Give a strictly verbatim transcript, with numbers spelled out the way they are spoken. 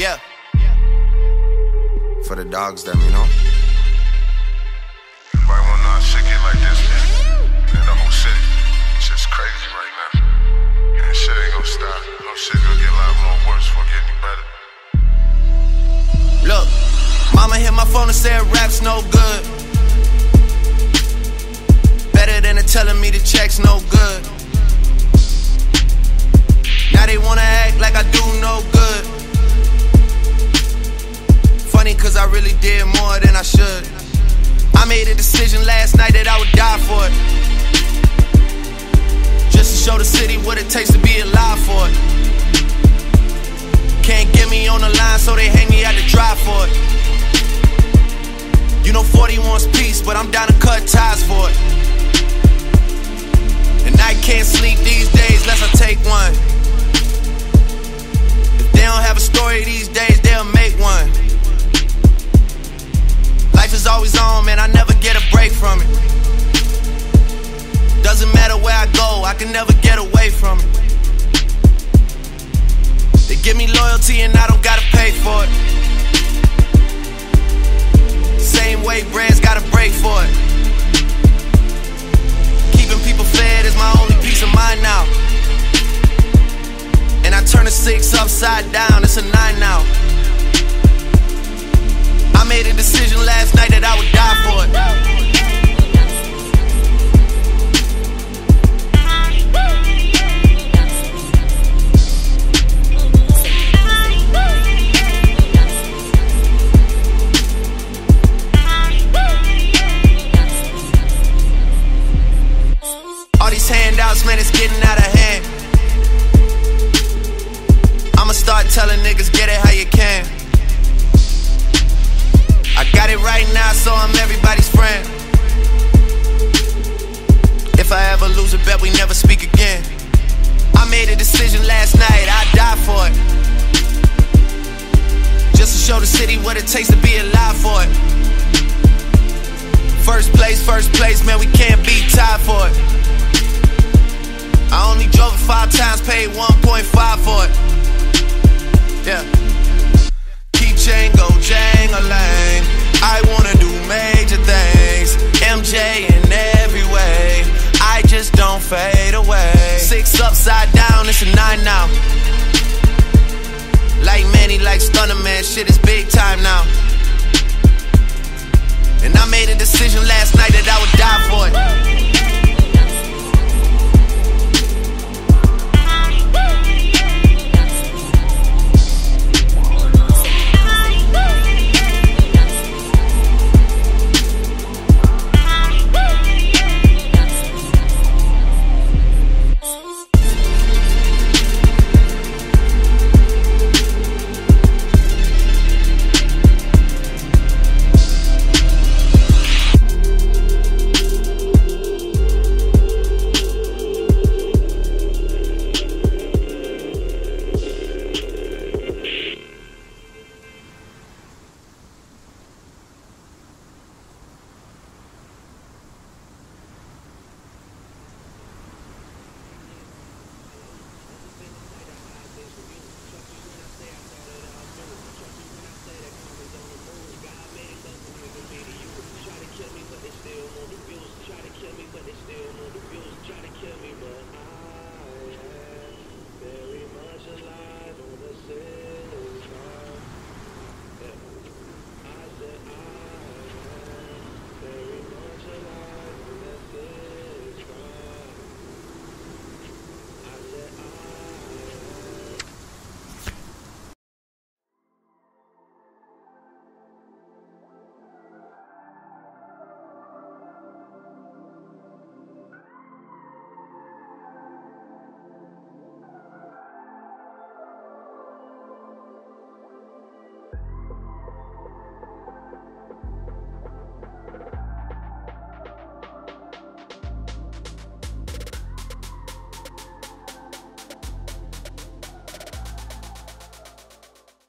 Yeah. For the dogs, them, you know. Everybody wanna know how shit get like this, man. In the whole city, shit's crazy right now. And shit ain't gonna stop. No shit gonna get a lot more worse before it get any better. Look, mama hit my phone and said rap's no good. Better than her telling me the check's no good. Now they wanna act like I do no good. Funny cause I really did more than I should. I made a decision last night that I would die for it. Just to show the city what it takes to be alive for it. Can't get me on the line so they hang me out to dry for it. You know forty wants peace, but I'm down to cut ties for it. And I can't sleep these days unless I take one. If they don't have a story these days, they'll make one. Life is always on, man, I never get a break from it. Doesn't matter where I go, I can never get away from it. They give me loyalty and I don't gotta pay for it. Same way brands gotta break for it. Keeping people fed is my only peace of mind now. And I turn a six upside down, it's a nine now. I made a decision last night that I would die for it. All these handouts, man, it's getting out of hand. I'ma start telling niggas, get it how you can. I got it right now, so I'm everybody's friend. If I ever lose a bet, we never speak again. I made a decision last night, I'd die for it. Just to show the city what it takes to be alive for it. First place, first place, man, we can't be tied for it. I only drove it five times, paid one point five for it. Yeah. Keychain go jang-a-lang. I wanna do major things. M J in every way. I just don't fade away. Six upside down, it's a nine now. Like Manny, like Stunner, man, shit is big time now. And I made a decision last night that I would die for it.